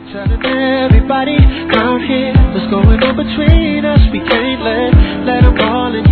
Telling everybody out here what's going on between us. We can't let them all in